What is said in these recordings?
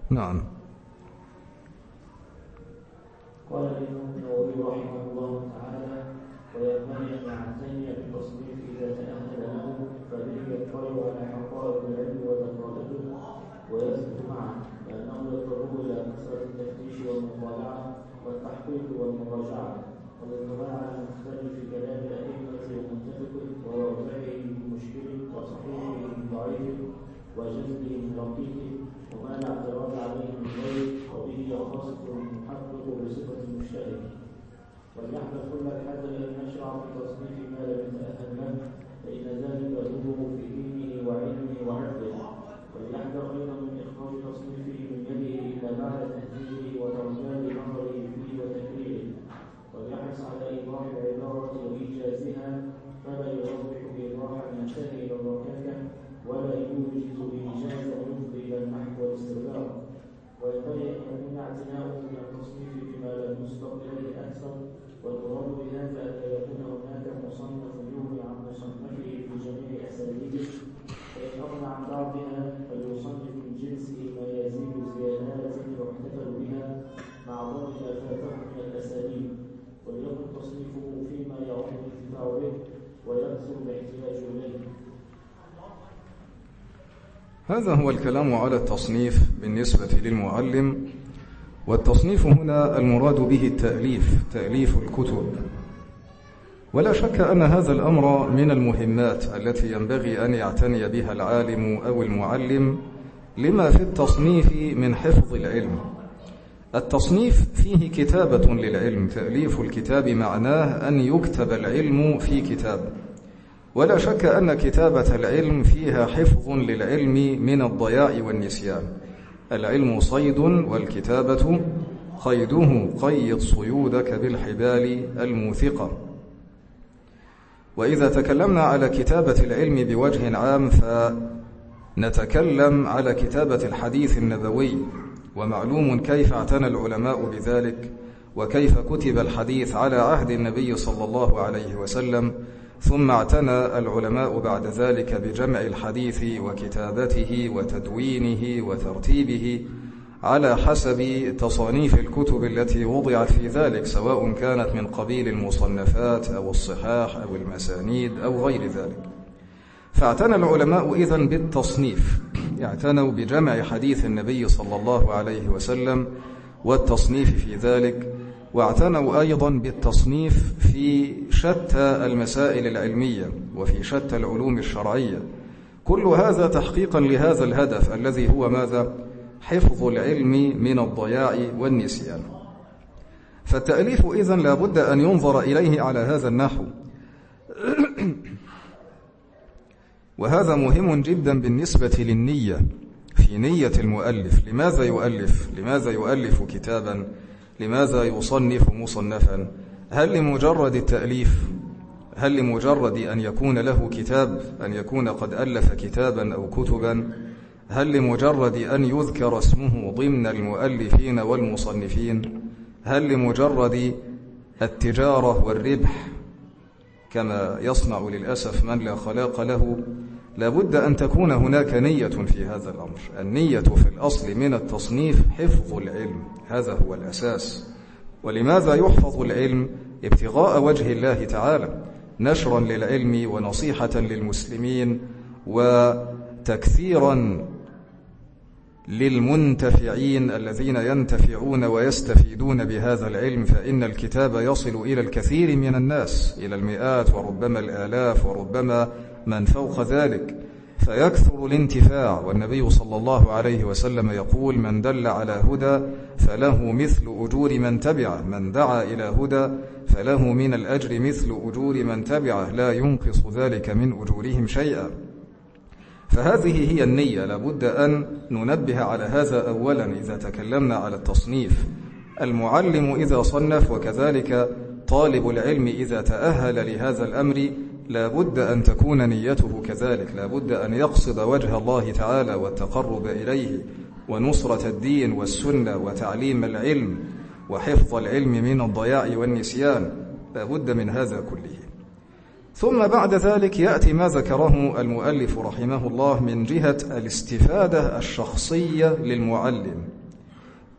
نعم. قال الإمام النووي رحمه الله تعالى: وينبغي أن يعتني بالتصنيف إذا تأهل له، فبه يطلع على حقائق العلم ودقائقه ويثبت معه، لأنه يضطر إلى كثرة التفتيش والمطالعة والتحقيق والمراجعة والاطلاع على مختلف كلام الأئمة ومتفقه وواضعه بمشكله وصحيحه بضعيفه وجزمه برقيقه وما لا اعتراض عليه من غيره، وبه يختص المحقق بصفة المجتهد. وليحذر كل الحذر أن يشرع في تصنيف ما لم يتأهل له، فإن ذلك يضره في دينه وعلمه وعرضه. وليحذر أيضا من إخراج تصنيفه من يده إلا بعد تهذيبه وترجال نظره فيه وتكريره. وليحرص على إيضاح العبارة وإيجازها، فلا يوضح إيضاحا ينتهي إلى الركاكة، ولا يوجز بإيجازا يفضي إلى النحو والاستغراق. وينبغي أن يكون اعتناؤه من التصنيف فيما لم يسبق إليه أكثر، والمراد بهذا أن لا يكون هناك مصنف يغني عن مصنفه في جميع أساليبه، فإن أغنى عن بعضها فليصنف من جنسه ما يزيد زيادات يحتفل بها مع ضبط ما فاته من الأساليب، وليكن تصنيفه فيما يعم الانتفاع به ويكثر الاحتياج إليه. هذا هو الكلام على التصنيف بالنسبة للمعلم. والتصنيف هنا المراد به التأليف، تأليف الكتب. ولا شك أن هذا الأمر من المهمات التي ينبغي أن يعتني بها العالم أو المعلم لما في التصنيف من حفظ العلم. التصنيف فيه كتابة للعلم، تأليف الكتاب معناه أن يكتب العلم في كتاب. ولا شك أن كتابة العلم فيها حفظ للعلم من الضياع والنسيان. العلم صيد والكتابة قيده، قيد صيودك بالحبال الموثقة. وإذا تكلمنا على كتابة العلم بوجه عام فنتكلم على كتابة الحديث النبوي، ومعلوم كيف اعتنى العلماء بذلك وكيف كتب الحديث على عهد النبي صلى الله عليه وسلم، ثم اعتنى العلماء بعد ذلك بجمع الحديث وكتابته وتدوينه وترتيبه على حسب تصانيف الكتب التي وضعت في ذلك، سواء كانت من قبيل المصنفات أو الصحاح أو المسانيد أو غير ذلك. فاعتنى العلماء إذن بالتصنيف، اعتنوا بجمع حديث النبي صلى الله عليه وسلم والتصنيف في ذلك، واعتنوا أيضا بالتصنيف في شتى المسائل العلمية وفي شتى العلوم الشرعية، كل هذا تحقيقا لهذا الهدف الذي هو ماذا؟ حفظ العلم من الضياع والنسيان. فالتأليف إذن لا بد أن ينظر إليه على هذا النحو. وهذا مهم جدا بالنسبة للنية، في نية المؤلف. لماذا يؤلف كتابا؟ لماذا يصنف مصنفا؟ هل لمجرد التأليف؟ هل لمجرد أن يكون له كتاب، أن يكون قد ألف كتابا أو كتبا؟ هل لمجرد أن يذكر اسمه ضمن المؤلفين والمصنفين؟ هل لمجرد التجارة والربح كما يصنع للأسف من لا خلاق له؟ لابد أن تكون هناك نية في هذا الأمر. النية في الأصل من التصنيف حفظ العلم، هذا هو الأساس. ولماذا يحفظ العلم؟ ابتغاء وجه الله تعالى، نشرا للعلم ونصيحة للمسلمين وتكثيرا للمنتفعين الذين ينتفعون ويستفيدون بهذا العلم. فإن الكتاب يصل إلى الكثير من الناس، إلى المئات وربما الآلاف وربما من فوق ذلك، فيكثر الانتفاع. والنبي صلى الله عليه وسلم يقول: من دل على هدى فله مثل أجور من تبعه، من دعا إلى هدى فله من الأجر مثل أجور من تبعه، لا ينقص ذلك من أجورهم شيئا. فهذه هي النية، لابد أن ننبه على هذا أولا إذا تكلمنا على التصنيف. المعلم إذا صنف وكذلك طالب العلم إذا تأهل لهذا الأمر لابد أن تكون نيته كذلك، لابد أن يقصد وجه الله تعالى والتقرب إليه ونصرة الدين والسنة وتعليم العلم وحفظ العلم من الضياع والنسيان، لابد من هذا كله. ثم بعد ذلك يأتي ما ذكره المؤلف رحمه الله من جهة الاستفادة الشخصية للمعلم.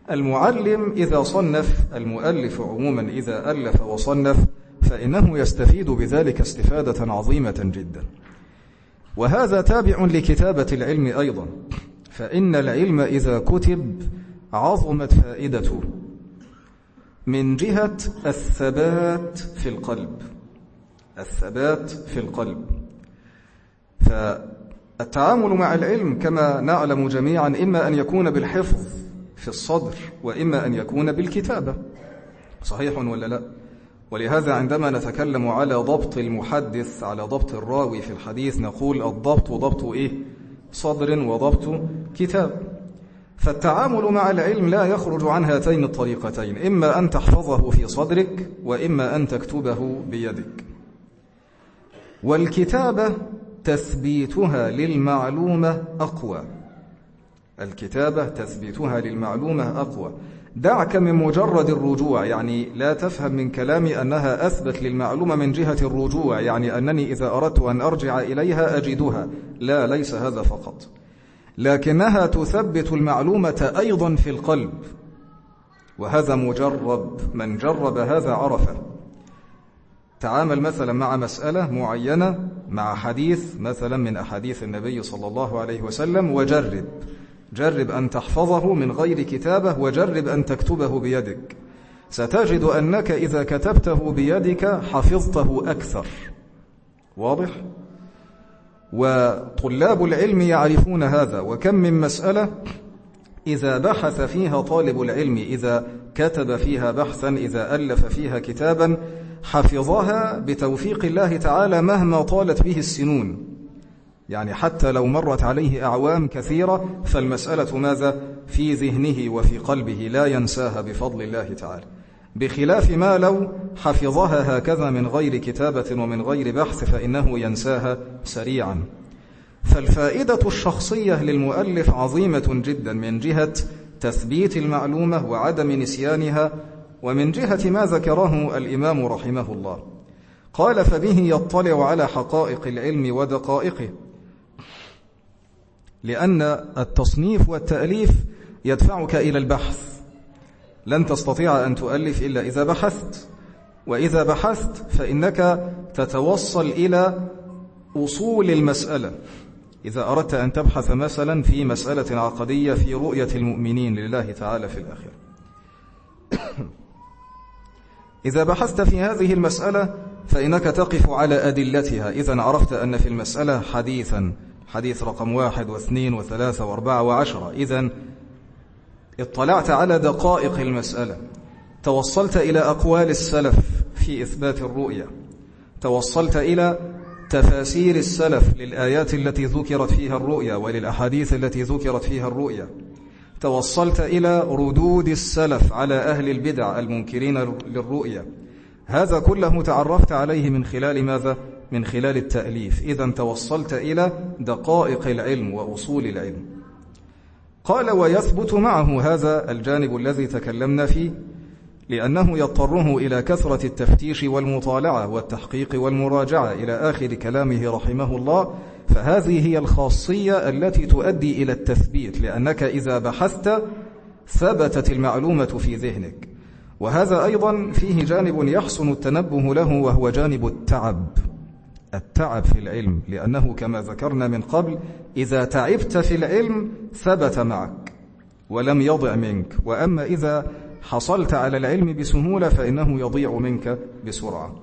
المعلم إذا صنف، المؤلف عموما إذا ألف وصنف، فإنه يستفيد بذلك استفادة عظيمة جدا. وهذا تابع لكتابة العلم أيضا، فإن العلم إذا كتب عظمت فائدته من جهة الثبات في القلب، الثبات في القلب. فالتعامل مع العلم كما نعلم جميعا إما أن يكون بالحفظ في الصدر وإما أن يكون بالكتابة، صحيح ولا لا؟ ولهذا عندما نتكلم على ضبط المحدث، على ضبط الراوي في الحديث، نقول الضبط ضبط إيه؟ صدر وضبط كتاب. فالتعامل مع العلم لا يخرج عن هاتين الطريقتين، إما أن تحفظه في صدرك وإما أن تكتبه بيدك. والكتابة تثبيتها للمعلومة أقوى، الكتابة تثبيتها للمعلومة أقوى. دعك من مجرد الرجوع، يعني لا تفهم من كلامي أنها أثبت للمعلومة من جهة الرجوع، يعني أنني إذا أردت أن أرجع إليها أجدها، لا، ليس هذا فقط، لكنها تثبت المعلومة أيضا في القلب، وهذا مجرب، من جرب هذا عرفه. تعامل مثلا مع مسألة معينة، مع حديث مثلا من أحاديث النبي صلى الله عليه وسلم، جرب أن تحفظه من غير كتابة، وجرب أن تكتبه بيدك، ستجد أنك إذا كتبته بيدك حفظته أكثر. واضح؟ وطلاب العلم يعرفون هذا. وكم من مسألة إذا بحث فيها طالب العلم، إذا كتب فيها بحثا، إذا ألف فيها كتابا، حفظها بتوفيق الله تعالى مهما طالت به السنون، يعني حتى لو مرت عليه أعوام كثيرة فالمسألة ماذا؟ في ذهنه وفي قلبه، لا ينساها بفضل الله تعالى، بخلاف ما لو حفظها هكذا من غير كتابة ومن غير بحث فإنه ينساها سريعا. فالفائدة الشخصية للمؤلف عظيمة جدا من جهة تثبيت المعلومة وعدم نسيانها، ومن جهة ما ذكره الإمام رحمه الله. قال: فبه يطلع على حقائق العلم ودقائقه، لأن التصنيف والتأليف يدفعك إلى البحث، لن تستطيع أن تؤلف إلا إذا بحثت، وإذا بحثت فإنك تتوصل إلى أصول المسألة. إذا أردت أن تبحث مثلا في مسألة عقدية في رؤية المؤمنين لله تعالى في الآخرة، إذا بحثت في هذه المسألة فإنك تقف على أدلتها. إذن عرفت أن في المسألة حديثا، حديث رقم 1 و2 و3 و4 و10، إذن اطلعت على دقائق المسألة، توصلت إلى أقوال السلف في إثبات الرؤية، توصلت إلى تفاسير السلف للآيات التي ذكرت فيها الرؤية وللأحاديث التي ذكرت فيها الرؤية، توصلت إلى ردود السلف على أهل البدع المنكرين للرؤية. هذا كله تعرفت عليه من خلال ماذا؟ من خلال التأليف. إذن توصلت إلى دقائق العلم وأصول العلم. قال: ويثبت معه هذا الجانب الذي تكلمنا فيه، لأنه يضطره إلى كثرة التفتيش والمطالعة والتحقيق والمراجعة إلى آخر كلامه رحمه الله. فهذه هي الخاصية التي تؤدي إلى التثبيت، لأنك إذا بحثت ثبتت المعلومة في ذهنك. وهذا أيضا فيه جانب يحسن التنبه له، وهو جانب التعب في العلم، لأنه كما ذكرنا من قبل إذا تعبت في العلم ثبت معك ولم يضع منك، وأما إذا حصلت على العلم بسهولة فإنه يضيع منك بسرعة.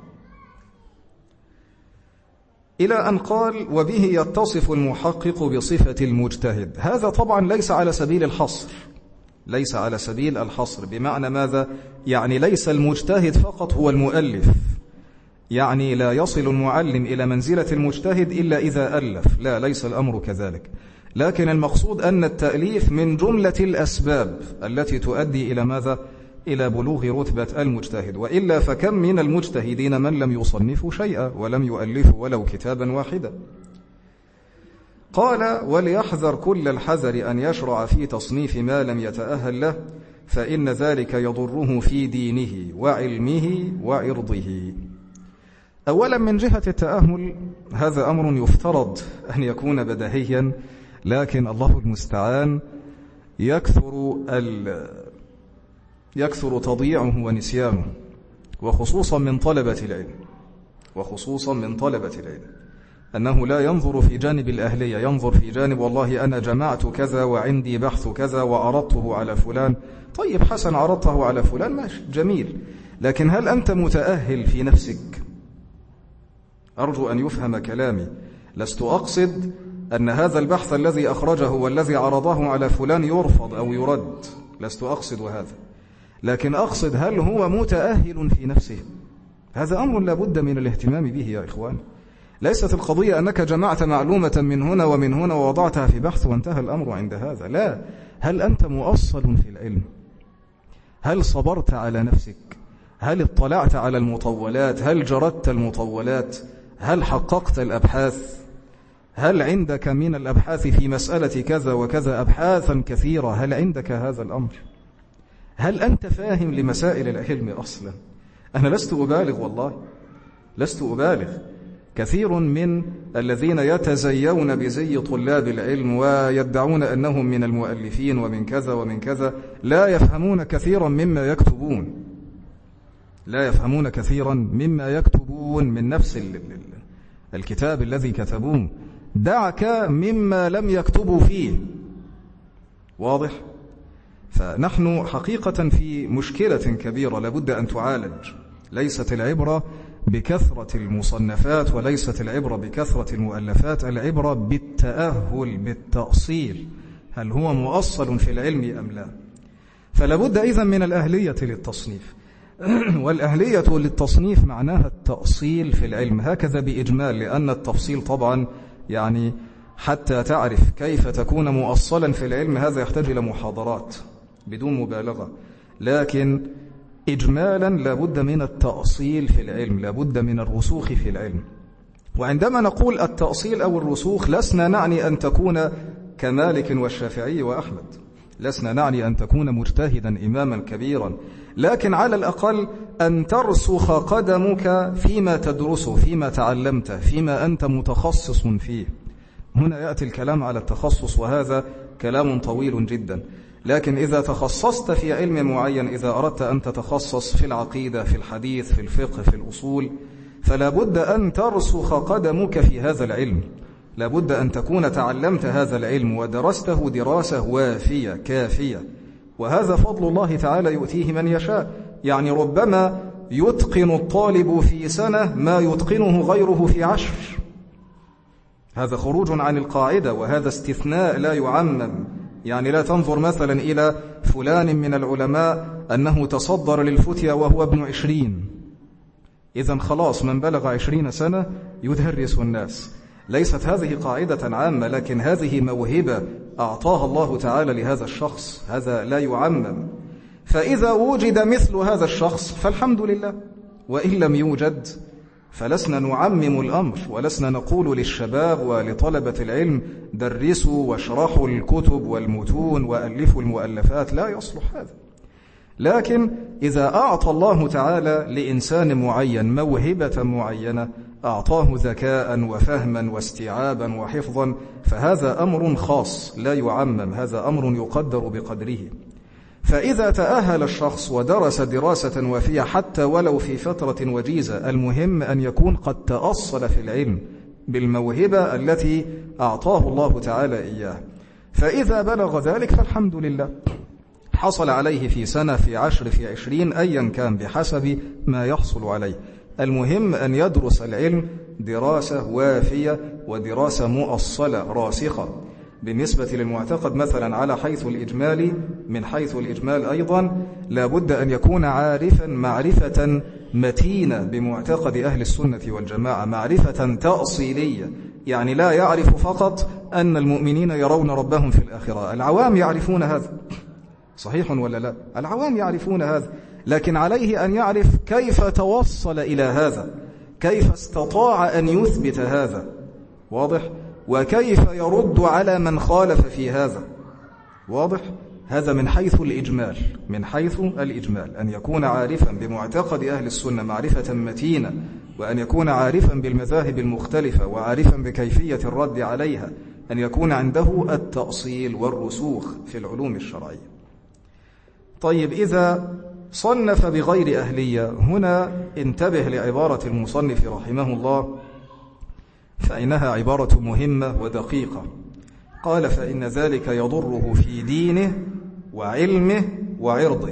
إلى أن قال: وبه يتصف المحقق بصفة المجتهد. هذا طبعا ليس على سبيل الحصر، ليس على سبيل الحصر، بمعنى ماذا؟ يعني ليس المجتهد فقط هو المؤلف، يعني لا يصل المعلم إلى منزلة المجتهد إلا إذا ألف، لا، ليس الأمر كذلك. لكن المقصود أن التأليف من جملة الأسباب التي تؤدي إلى ماذا؟ إلى بلوغ رتبة المجتهد. وإلا فكم من المجتهدين من لم يصنفوا شيئا ولم يؤلفوا ولو كتابا واحدا. قال: وليحذر كل الحذر أن يشرع في تصنيف ما لم يتأهل له، فإن ذلك يضره في دينه وعلمه وعرضه. أولا من جهة التأهل، هذا أمر يفترض أن يكون بديهيا، لكن الله المستعان يكثر يكثر تضييعه ونسيانه، وخصوصا من طلبة العلم، أنه لا ينظر في جانب الأهلية، ينظر في جانب والله أنا جمعت كذا وعندي بحث كذا وعرضته على فلان. طيب حسن، عرضته على فلان ماشي جميل، لكن هل أنت متأهل في نفسك؟ أرجو أن يفهم كلامي. لست أقصد أن هذا البحث الذي أخرجه والذي عرضه على فلان يرفض أو يرد، لست أقصد هذا، لكن أقصد هل هو متأهل في نفسه؟ هذا أمر لا بد من الاهتمام به يا إخوان. ليست القضية أنك جمعت معلومة من هنا ومن هنا ووضعتها في بحث وانتهى الأمر عند هذا، لا. هل أنت مؤصل في العلم؟ هل صبرت على نفسك؟ هل اطلعت على المطولات؟ هل جردت المطولات؟ هل حققت الأبحاث؟ هل عندك من الأبحاث في مسألة كذا وكذا أبحاثا كثيرة؟ هل عندك هذا الأمر؟ هل أنت فاهم لمسائل العلم أصلا؟ أنا لست أبالغ، والله لست أبالغ. كثير من الذين يتزيون بزي طلاب العلم ويدعون أنهم من المؤلفين ومن كذا ومن كذا لا يفهمون كثيرا مما يكتبون من نفس الكتاب الذي كتبوه، دعك مما لم يكتبوا فيه. واضح؟ فنحن حقيقة في مشكلة كبيرة لابد أن تعالج. ليست العبرة بكثرة المصنفات وليست العبرة بكثرة المؤلفات، العبرة بالتأهل، بالتأصيل، هل هو مؤصل في العلم أم لا؟ فلابد إذن من الأهلية للتصنيف، والأهلية للتصنيف معناها التأصيل في العلم، هكذا بإجمال، لأن التفصيل طبعا يعني حتى تعرف كيف تكون مؤصلا في العلم هذا يحتاج إلى محاضرات بدون مبالغة، لكن إجمالا لابد من التأصيل في العلم، لابد من الرسوخ في العلم. وعندما نقول التأصيل أو الرسوخ لسنا نعني أن تكون كمالك والشافعي وأحمد، لسنا نعني أن تكون مجتهدا إماما كبيرا، لكن على الأقل أن ترسخ قدمك فيما تدرسه، فيما تعلمته، فيما أنت متخصص فيه. هنا يأتي الكلام على التخصص، وهذا كلام طويل جدا، لكن إذا تخصصت في علم معين، إذا أردت أن تتخصص في العقيدة، في الحديث، في الفقه، في الأصول، فلا بد أن ترسخ قدمك في هذا العلم، لا بد أن تكون تعلمت هذا العلم ودرسته دراسة وافية كافية، وهذا فضل الله تعالى يؤتيه من يشاء. يعني ربما يتقن الطالب في سنة ما يتقنه غيره في 10، هذا خروج عن القاعدة، وهذا استثناء لا يعمم. يعني لا تنظر مثلا إلى فلان من العلماء أنه تصدر للفتية وهو ابن 20، إذن خلاص من بلغ 20 سنة يدرس الناس. ليست هذه قاعدة عامة، لكن هذه موهبة أعطاها الله تعالى لهذا الشخص، هذا لا يعمم. فإذا وجد مثل هذا الشخص فالحمد لله، وإن لم يوجد فلسنا نعمم الأمر، ولسنا نقول للشباب ولطلبة العلم درسوا واشرحوا الكتب والمتون وألفوا المؤلفات، لا يصلح هذا. لكن إذا أعطى الله تعالى لإنسان معين موهبة معينة، أعطاه ذكاء وفهما واستيعابا وحفظا، فهذا أمر خاص لا يعمم، هذا أمر يقدر بقدره. فإذا تأهل الشخص ودرس دراسة وافية حتى ولو في فترة وجيزة، المهم أن يكون قد تأصل في العلم بالموهبة التي أعطاه الله تعالى إياه. فإذا بلغ ذلك فالحمد لله، حصل عليه في سنة، في 10، في 20، أيا كان بحسب ما يحصل عليه. المهم أن يدرس العلم دراسة وافية ودراسة مؤصلة راسخة. بالنسبة للمعتقد مثلا على حيث الإجمال، من حيث الإجمال أيضا لا بد أن يكون عارفا معرفة متينة بمعتقد أهل السنة والجماعة، معرفة تأصيلية، يعني لا يعرف فقط أن المؤمنين يرون ربهم في الآخرة. العوام يعرفون هذا، صحيح ولا لا؟ العوام يعرفون هذا، لكن عليه أن يعرف كيف توصل إلى هذا، كيف استطاع أن يثبت هذا، واضح؟ وكيف يرد على من خالف في هذا، واضح؟ هذا من حيث الإجمال، من حيث الإجمال أن يكون عارفا بمعتقد أهل السنة معرفة متينة، وأن يكون عارفا بالمذاهب المختلفة وعارفا بكيفية الرد عليها، أن يكون عنده التأصيل والرسوخ في العلوم الشرعية. طيب، إذا صنف بغير أهلية. هنا انتبه لعبارة المصنف رحمه الله، فإنها عبارة مهمة ودقيقة. قال: فإن ذلك يضره في دينه وعلمه وعرضه.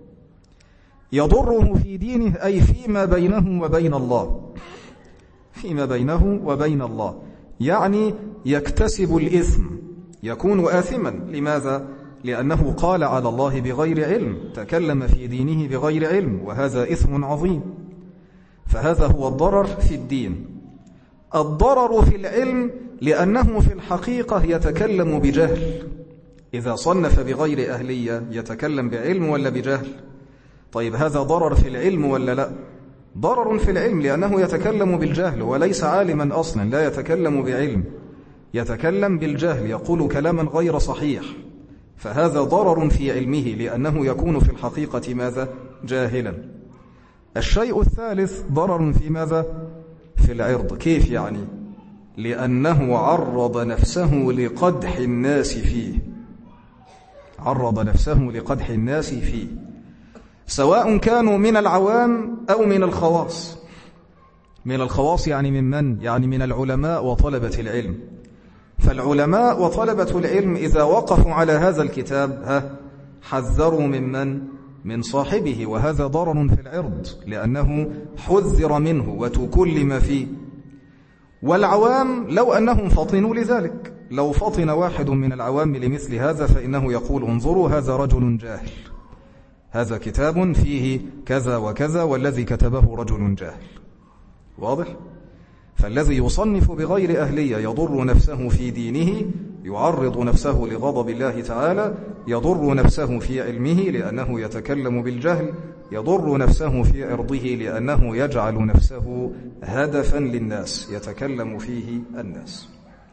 يضره في دينه أي فيما بينه وبين الله، فيما بينه وبين الله، يعني يكتسب الإثم، يكون آثما. لماذا؟ لأنه قال على الله بغير علم، تكلم في دينه بغير علم، وهذا إثم عظيم. فهذا هو الضرر في الدين. الضرر في العلم لأنه في الحقيقة يتكلم بجهل. إذا صنف بغير أهلية يتكلم بعلم ولا بجهل؟ طيب هذا ضرر في العلم ولا لا؟ ضرر في العلم، لأنه يتكلم بالجهل وليس عالما أصلا، لا يتكلم بعلم، يتكلم بالجهل، يقول كلاما غير صحيح، فهذا ضرر في علمه لأنه يكون في الحقيقة ماذا؟ جاهلا. الشيء الثالث ضرر في ماذا؟ في العرض. كيف يعني؟ لأنه عرض نفسه لقدح الناس فيه، عرض نفسه لقدح الناس فيه، سواء كانوا من العوام أو من الخواص. من الخواص يعني من؟ يعني من العلماء وطلبة العلم. فالعلماء وطلبة العلم إذا وقفوا على هذا الكتاب حذروا من صاحبه، وهذا ضرر في العرض لأنه حذر منه وتكلم فيه. والعوام لو أنهم فطنوا لذلك، لو فطن واحد من العوام لمثل هذا فإنه يقول: انظروا هذا رجل جاهل، هذا كتاب فيه كذا وكذا والذي كتبه رجل جاهل. واضح؟ فالذي يصنف بغير أهلية يضر نفسه في دينه، يعرض نفسه لغضب الله تعالى، يضر نفسه في علمه لأنه يتكلم بالجهل، يضر نفسه في عرضه لأنه يجعل نفسه هدفا للناس، يتكلم فيه الناس.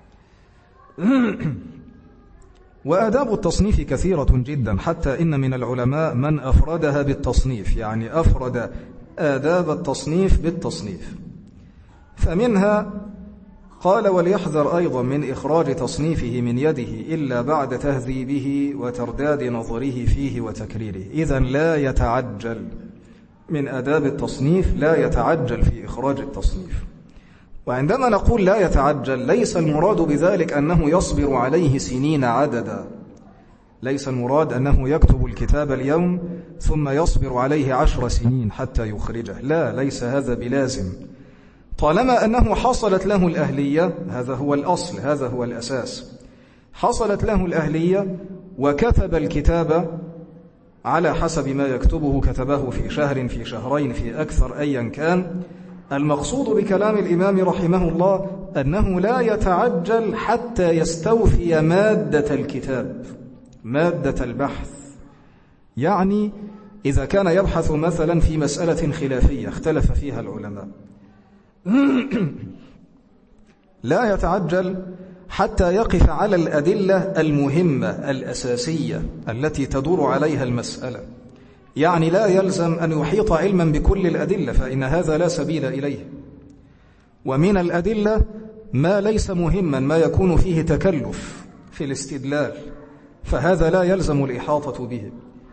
وآداب التصنيف كثيرة جدا، حتى إن من العلماء من أفردها بالتصنيف، يعني أفرد آداب التصنيف بالتصنيف. فمنها قال: وليحذر أيضا من إخراج تصنيفه من يده إلا بعد تهذيبه وترداد نظره فيه وتكريره. إذن لا يتعجل، من آداب التصنيف لا يتعجل في إخراج التصنيف. وعندما نقول لا يتعجل ليس المراد بذلك أنه يصبر عليه سنين عددا، ليس المراد أنه يكتب الكتاب اليوم ثم يصبر عليه 10 سنين حتى يخرجه، لا، ليس هذا بلازم. طالما أنه حصلت له الأهلية، هذا هو الأصل، هذا هو الأساس، حصلت له الأهلية وكتب الكتاب على حسب ما يكتبه، كتبه في شهر، في شهرين، في أكثر، أيا كان. المقصود بكلام الإمام رحمه الله أنه لا يتعجل حتى يستوفي مادة الكتاب، مادة البحث. يعني إذا كان يبحث مثلا في مسألة خلافية اختلف فيها العلماء، لا يتعجل حتى يقف على الأدلة المهمة الأساسية التي تدور عليها المسألة. يعني لا يلزم أن يحيط علما بكل الأدلة، فإن هذا لا سبيل إليه. ومن الأدلة ما ليس مهما، ما يكون فيه تكلف في الاستدلال، فهذا لا يلزم الإحاطة به.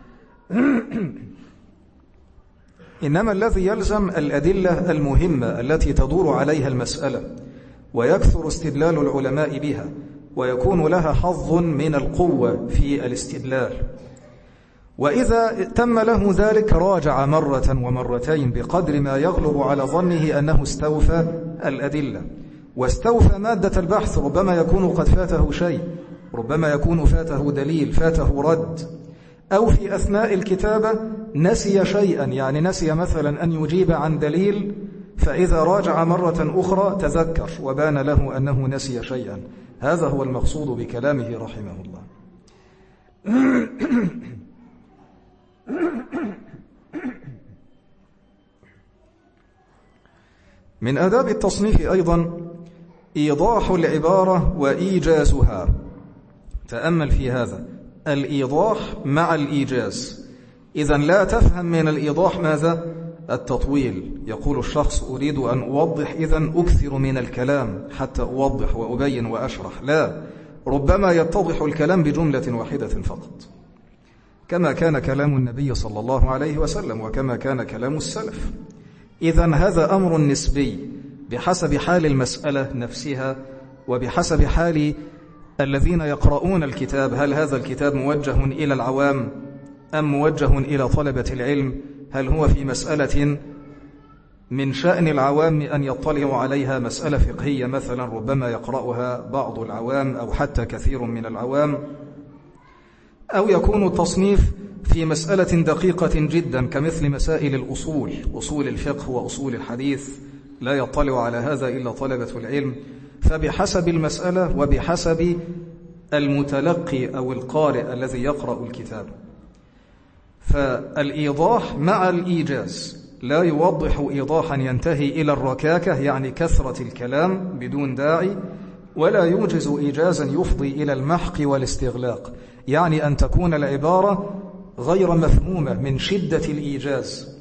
إنما الذي يلزم الأدلة المهمة التي تدور عليها المسألة، ويكثر استدلال العلماء بها، ويكون لها حظ من القوة في الاستدلال. وإذا تم له ذلك راجع مرة ومرتين بقدر ما يغلب على ظنه أنه استوفى الأدلة واستوفى مادة البحث. ربما يكون قد فاته شيء، ربما يكون فاته دليل، فاته رد، أو في أثناء الكتابة نسي شيئا، يعني نسي مثلا أن يجيب عن دليل، فإذا راجع مرة أخرى تذكر وبان له أنه نسي شيئا. هذا هو المقصود بكلامه رحمه الله. من آداب التصنيف أيضا إيضاح العبارة وإيجازها. تأمل في هذا، الإيضاح مع الإيجاز. إذن لا تفهم من الإيضاح ماذا؟ التطويل. يقول الشخص: أريد أن أوضح، إذن أكثر من الكلام حتى أوضح وأبين وأشرح. لا، ربما يتضح الكلام بجملة واحدة فقط. كما كان كلام النبي صلى الله عليه وسلم وكما كان كلام السلف. إذن هذا أمر نسبي بحسب حال المسألة نفسها وبحسب حال الذين يقرؤون الكتاب. هل هذا الكتاب موجه إلى العوام أم موجه إلى طلبة العلم؟ هل هو في مسألة من شأن العوام أن يطلعوا عليها، مسألة فقهية مثلا ربما يقرأها بعض العوام أو حتى كثير من العوام، أو يكون التصنيف في مسألة دقيقة جدا كمثل مسائل الأصول، أصول الفقه وأصول الحديث، لا يطلع على هذا إلا طلبة العلم. فبحسب المسألة وبحسب المتلقي أو القارئ الذي يقرأ الكتاب. فالإيضاح مع الإيجاز، لا يوضح إيضاحا ينتهي إلى الركاكة يعني كثرة الكلام بدون داعي، ولا يوجز إيجازا يفضي إلى المحق والاستغلاق، يعني أن تكون العبارة غير مفهومة من شدة الإيجاز.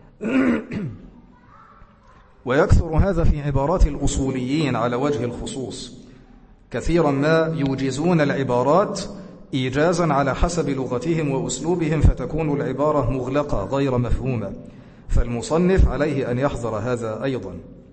ويكثر هذا في عبارات الأصوليين على وجه الخصوص، كثيرا ما يوجزون العبارات إيجازا على حسب لغتهم وأسلوبهم، فتكون العبارة مغلقة غير مفهومة. فالمصنف عليه أن يحذر هذا أيضا.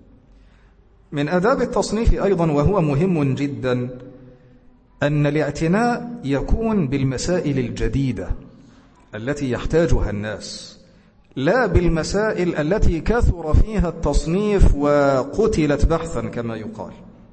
من آداب التصنيف أيضا وهو مهم جدا أن الاعتناء يكون بالمسائل الجديدة التي يحتاجها الناس، لا بالمسائل التي كثر فيها التصنيف وقتلت بحثا كما يقال.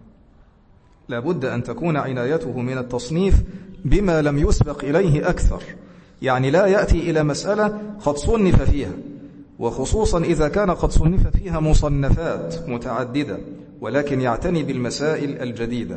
لا بد أن تكون عنايته من التصنيف بما لم يسبق إليه أكثر، يعني لا يأتي إلى مسألة قد صنف فيها، وخصوصا إذا كان قد صنف فيها مصنفات متعددة، ولكن يعتني بالمسائل الجديدة.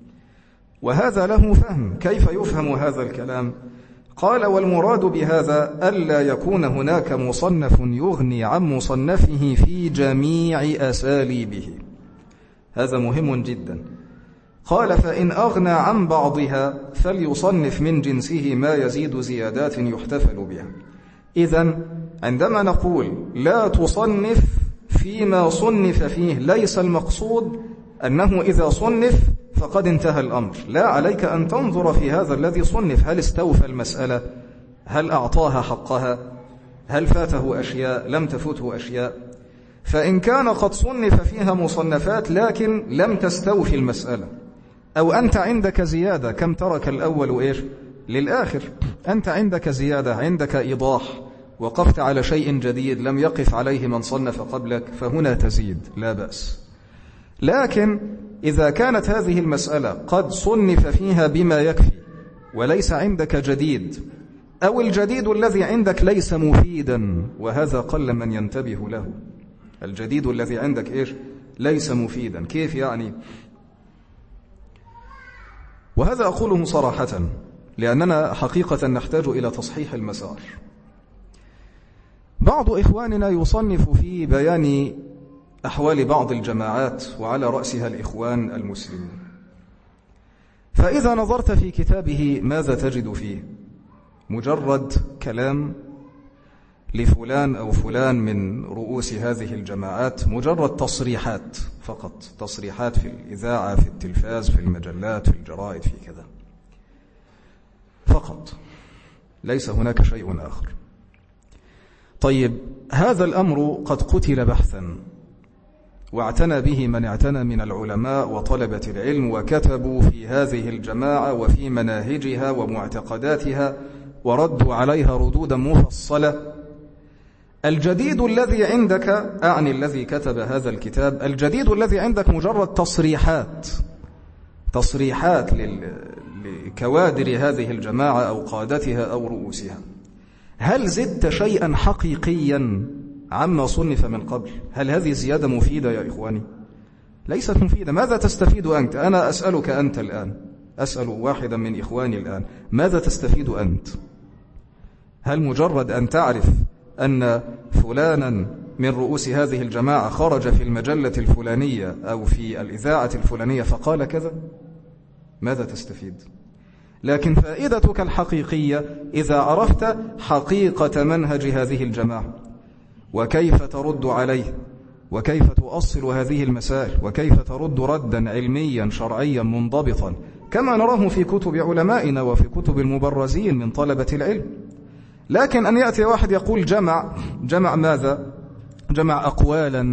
وهذا له فهم. كيف يفهم هذا الكلام؟ قال: والمراد بهذا ألا يكون هناك مصنف يغني عن مصنفه في جميع أساليبه. هذا مهم جدا. قال: فإن أغنى عن بعضها فليصنف من جنسه ما يزيد زيادات يحتفل بها. إذن عندما نقول لا تصنف فيما صنف فيه، ليس المقصود أنه إذا صنف فقد انتهى الأمر، لا، عليك أن تنظر في هذا الذي صنف، هل استوفى المسألة، هل أعطاها حقها، هل فاته أشياء، لم تفته أشياء. فإن كان قد صنف فيها مصنفات لكن لم تستوفي المسألة، أو أنت عندك زيادة، كم ترك الأول إيش للآخر، أنت عندك زيادة، عندك إيضاح، وقفت على شيء جديد لم يقف عليه من صنف قبلك، فهنا تزيد، لا بأس. لكن إذا كانت هذه المسألة قد صنف فيها بما يكفي وليس عندك جديد، أو الجديد الذي عندك ليس مفيدا، وهذا قل من ينتبه له، الجديد الذي عندك إيش ليس مفيدا. كيف يعني؟ وهذا أقوله صراحة لأننا حقيقة نحتاج إلى تصحيح المسار. بعض إخواننا يصنف في بيان أحوال بعض الجماعات وعلى رأسها الإخوان المسلمين، فإذا نظرت في كتابه ماذا تجد فيه؟ مجرد كلام لفلان أو فلان من رؤوس هذه الجماعات، مجرد تصريحات فقط، تصريحات في الإذاعة، في التلفاز، في المجلات، في الجرائد، في كذا فقط، ليس هناك شيء آخر. طيب، هذا الأمر قد قتل بحثا واعتنى به من اعتنى من العلماء وطلبة العلم، وكتبوا في هذه الجماعة وفي مناهجها ومعتقداتها وردوا عليها ردودا مفصلة. الجديد الذي عندك، أعني الذي كتب هذا الكتاب، الجديد الذي عندك مجرد تصريحات لكوادر هذه الجماعة أو قادتها أو رؤوسها. هل زدت شيئا حقيقيا عما صنف من قبل؟ هل هذه زيادة مفيدة يا إخواني؟ ليست مفيدة. ماذا تستفيد أنت؟ أنا أسألك أنت الآن، أسأل واحدا من إخواني الآن، ماذا تستفيد أنت؟ هل مجرد أن تعرف أن فلانا من رؤوس هذه الجماعة خرج في المجلة الفلانية أو في الإذاعة الفلانية فقال كذا؟ ماذا تستفيد؟ لكن فائدتك الحقيقية إذا عرفت حقيقة منهج هذه الجماعة، وكيف ترد عليه، وكيف تؤصل هذه المسائل، وكيف ترد ردا علميا شرعيا منضبطا كما نراه في كتب علمائنا وفي كتب المبرزين من طلبة العلم. لكن أن يأتي واحد يقول جمع ماذا؟ جمع أقوالا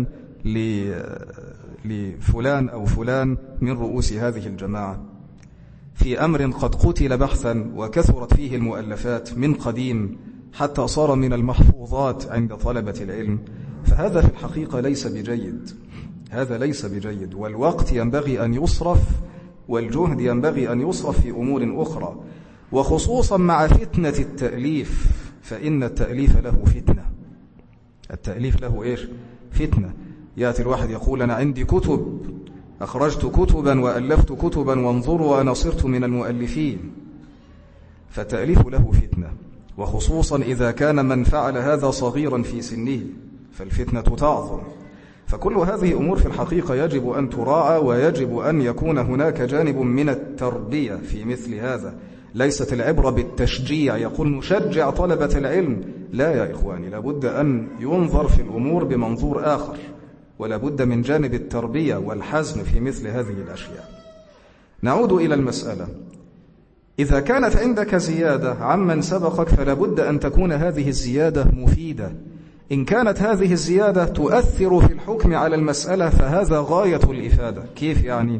لفلان أو فلان من رؤوس هذه الجماعة في أمر قد قتل بحثا وكثرت فيه المؤلفات من قديم حتى صار من المحفوظات عند طلبة العلم، فهذا في الحقيقة ليس بجيد. هذا ليس بجيد، والوقت ينبغي أن يصرف والجهد ينبغي أن يصرف في أمور أخرى، وخصوصا مع فتنة التأليف، فإن التأليف له فتنة. التأليف له إيش؟ فتنة. يأتي الواحد يقول أنا عندي كتب، أخرجت كتبا وألفت كتبا وانظروا وأنا صرت من المؤلفين. فالتأليف له فتنة، وخصوصا إذا كان من فعل هذا صغيرا في سنه فالفتنة تعظم. فكل هذه أمور في الحقيقة يجب أن تراعى، ويجب أن يكون هناك جانب من التربية في مثل هذا. ليست العبرة بالتشجيع، يقول نشجع طلبة العلم، لا يا إخواني، لابد أن ينظر في الأمور بمنظور آخر، ولابد من جانب التربية والحزم في مثل هذه الأشياء. نعود إلى المسألة. إذا كانت عندك زيادة عمن سبقك فلابد أن تكون هذه الزيادة مفيدة. إن كانت هذه الزيادة تؤثر في الحكم على المسألة فهذا غاية الإفادة. كيف يعني؟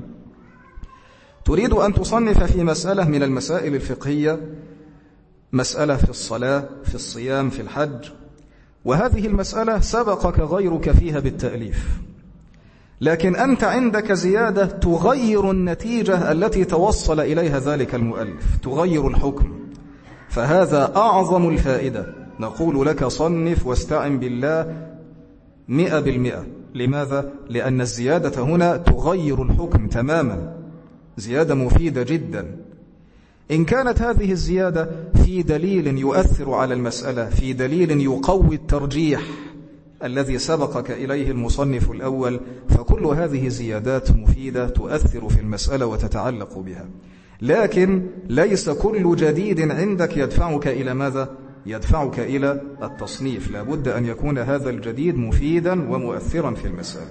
تريد أن تصنف في مسألة من المسائل الفقهية، مسألة في الصلاة، في الصيام، في الحج، وهذه المسألة سبقك غيرك فيها بالتأليف، لكن أنت عندك زيادة تغير النتيجة التي توصل إليها ذلك المؤلف، تغير الحكم، فهذا أعظم الفائدة. نقول لك صنف واستعن بالله 100%. لماذا؟ لأن الزيادة هنا تغير الحكم تماما، زيادة مفيدة جدا. إن كانت هذه الزيادة في دليل يؤثر على المسألة، في دليل يقوي الترجيح الذي سبقك إليه المصنف الأول، فكل هذه زيادات مفيدة تؤثر في المسألة وتتعلق بها. لكن ليس كل جديد عندك يدفعك إلى ماذا؟ يدفعك إلى التصنيف. لابد أن يكون هذا الجديد مفيدا ومؤثرا في المسألة.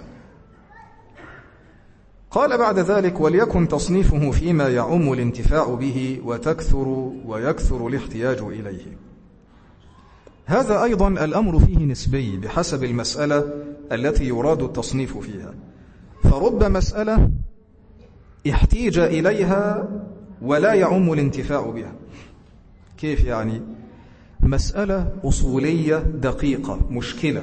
قال بعد ذلك وليكن تصنيفه فيما يعم الانتفاع به ويكثر الاحتياج إليه. هذا أيضا الأمر فيه نسبي بحسب المسألة التي يراد التصنيف فيها، فرب مسألة احتيج إليها ولا يعم الانتفاع بها. كيف يعني؟ مسألة أصولية دقيقة مشكلة،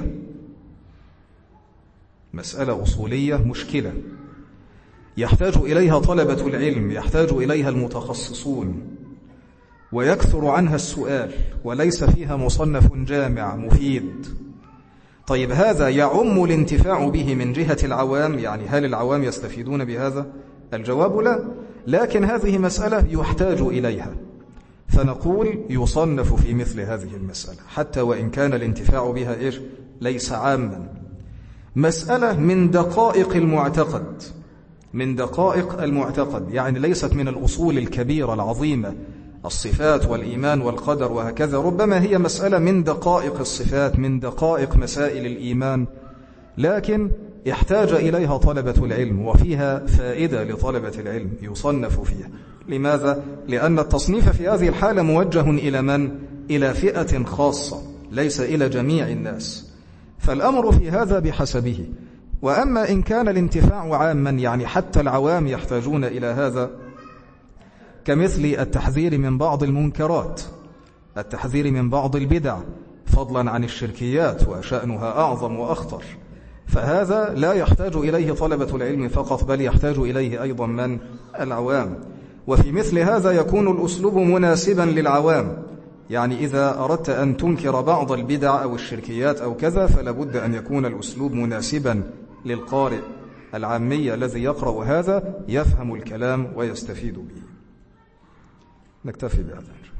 مسألة أصولية مشكلة يحتاج إليها طلبة العلم، يحتاج إليها المتخصصون، ويكثر عنها السؤال، وليس فيها مصنف جامع مفيد. طيب هذا يعم الانتفاع به من جهة العوام، يعني هل العوام يستفيدون بهذا؟ الجواب لا، لكن هذه مسألة يحتاج إليها، فنقول يصنف في مثل هذه المسألة حتى وإن كان الانتفاع بها ليس عاما. مسألة من دقائق المعتقد، من دقائق المعتقد، يعني ليست من الأصول الكبيرة العظيمة، الصفات والإيمان والقدر وهكذا، ربما هي مسألة من دقائق الصفات، من دقائق مسائل الإيمان، لكن يحتاج إليها طلبة العلم وفيها فائدة لطلبة العلم، يصنف فيها. لماذا؟ لأن التصنيف في هذه الحالة موجه إلى من؟ إلى فئة خاصة، ليس إلى جميع الناس، فالأمر في هذا بحسبه. وأما إن كان الانتفاع عاما، يعني حتى العوام يحتاجون إلى هذا، كمثل التحذير من بعض المنكرات، التحذير من بعض البدع، فضلا عن الشركيات وشأنها أعظم وأخطر، فهذا لا يحتاج إليه طلبة العلم فقط، بل يحتاج إليه أيضا من؟ العوام. وفي مثل هذا يكون الأسلوب مناسبا للعوام، يعني إذا أردت أن تنكر بعض البدع أو الشركيات أو كذا، فلابد أن يكون الأسلوب مناسبا للقارئ العامي الذي يقرأ هذا، يفهم الكلام ويستفيد به. نكتفي بهذا.